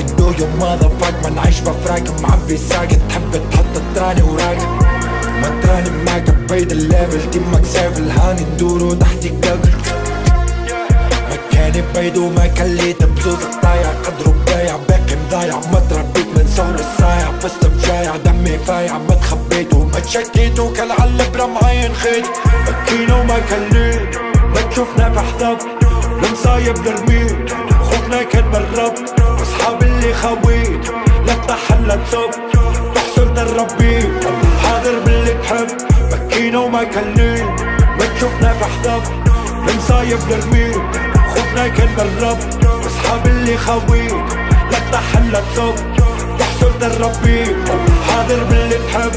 you do you motherfuck. ما نعيش بفراك معبي ساكت، تحب تحط تراني وراك ما تراني معاك بعيد الليفل. تيمك سافل هاني ندورو تحت الجاكل. مكاني بعيد وما كليت بزوزك ضايع، قدرو بايع باقي مضايع. ما تربيت من صغر الصايع، فزت بجايع دمي فايع. ما تخبيت وما تشكيت وكان عالبرا معين خيط. بكينا وما كليت ما تشوفنا في حضب، المصايب لرميت خوفنا كان بالرب. واصحاب اللي خويت لا تطحن لا تصب، تحصل دربيت حاضر باللي تحب. بكينا وما كليت ما تشوفنا في حضب، المصايب لرميت خوفنا كان بالرب. واصحاب اللي خويت لا تطحن لا تصب، تحصل دربيت حاضر باللي تحب.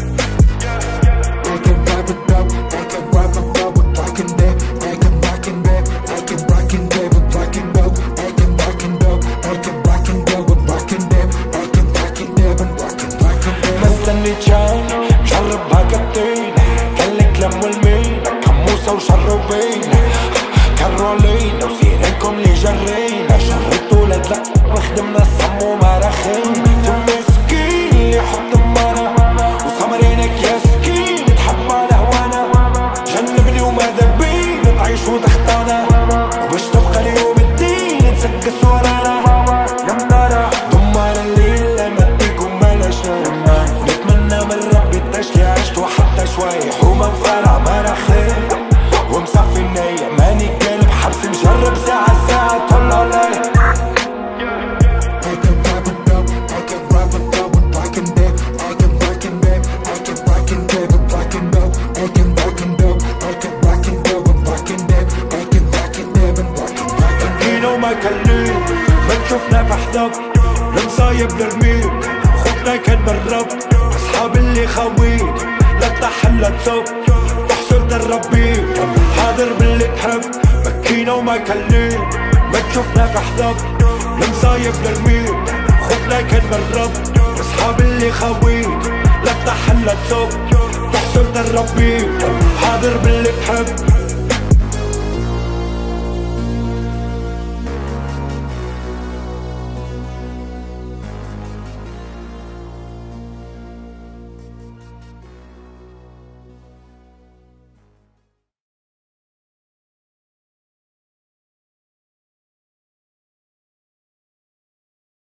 جرب هكتين كلك لم والمين كموسة وشربين كرولين وسيركم اللي جرينا. شربتو لدلق وخدمنا الصم ومراخين. مسكين اللي يحط مرة وسمرينك يا سكين، تحب على هوانا جنبني وماذا بين تعيش وتختانا. وباش تبقى اليوم الدين نسقس ورانا يا منارة دمار الليل لما تيكم مالاشا. نتمنى من ربي التشكي عشت وحتى شوي حومة مفارع مراخين ومصفي النية. ماني قالب حبس مجرب ساعة ساعة طل علي. ما كليت ما تشوفنا في حضب، المصايب لرميت خوفنا كان بالرب. اصحاب اللي خويت لا تطحن لا تصب، تحصل دربيت حاضر باللي تحب. بكينا وما كليت ما تشوفنا في حضب، المصايب لرميت خوفنا كان بالرب. اصحاب اللي خويت لا تطحن لا تصب، تحصل دربيت حاضر باللي تحب.